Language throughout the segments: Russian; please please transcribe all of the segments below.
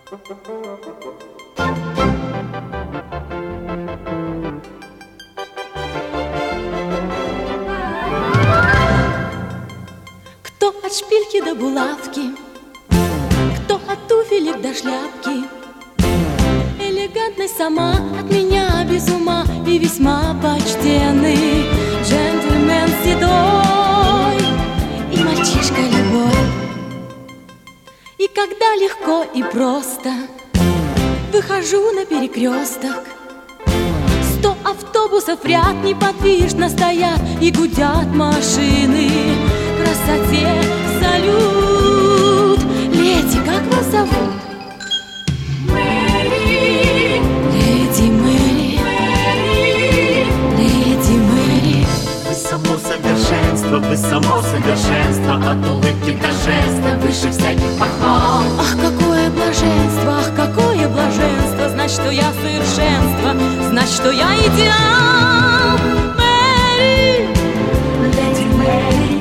Кто от шпильки до булавки, кто от туфелек до шляпки, элегантность сама от меня без ума и весьма почтенный джентльмен седой и мальчишка любой. И когда легко и просто выхожу на перекресток, 100 автобусов в ряд неподвижно стоят и гудят машины. Красоте салют. Леди, как вас зовут? Мэри. Леди Мэри. Мэри. Леди Мэри. Вы само совершенство, вы само совершенство, от улыбки до жеста выше всяких похвал. Ах, какое блаженство, ах, какое блаженство. Знать, что я совершенство, знать, что я идеал. Мэри. Леди Мэри.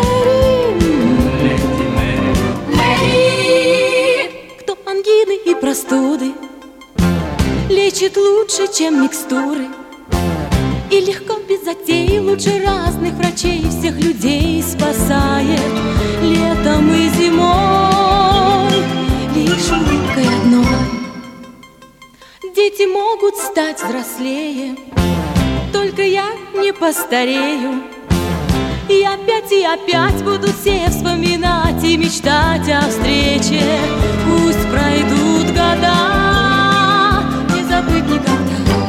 Леди Мэри. Мэри. Кто ангины и простуды лечит лучше, чем микстуры, и легко, без затей, лучше разных врачей всех людей спасает летом и зимой лишь улыбкой одной. Дети могут стать взрослее, только я не постарею. И опять буду все вспоминать и мечтать о встрече. Пусть пройдут года, не забыть никогда.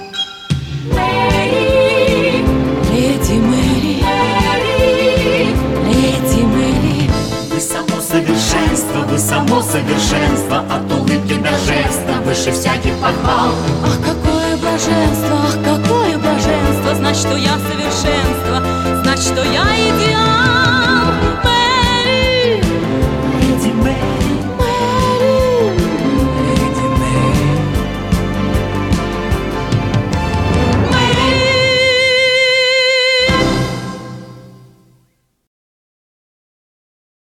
Мэри. Леди Мэри. Мэри. Леди Мэри. Вы само совершенство, вы само совершенство, от улыбки до жеста выше всяких похвал. Ах, какое блаженство, ах, какое блаженство. Знать, что я совершенство, знать, что я